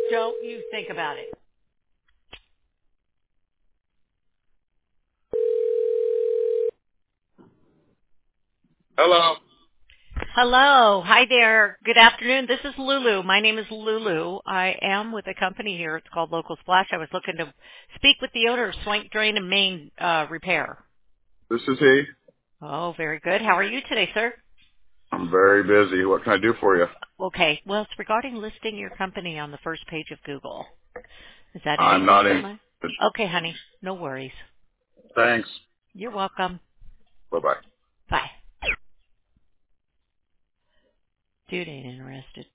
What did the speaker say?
Don't you think about it. Hello. Hello. Hi there. Good afternoon. This is Lulu. My name is Lulu. I am with a company here. It's called Local Splash. I was looking to speak with the owner of Swank Drain and Main Repair. This is he. Oh, very good. How are you today, sir? I'm very busy. What can I do for you? Okay. Well, it's regarding listing your company on the first page of Google. Is that an I'm interest not of in. mine? Okay, honey. No worries. Thanks. You're welcome. Bye-bye. Bye. Dude ain't interested.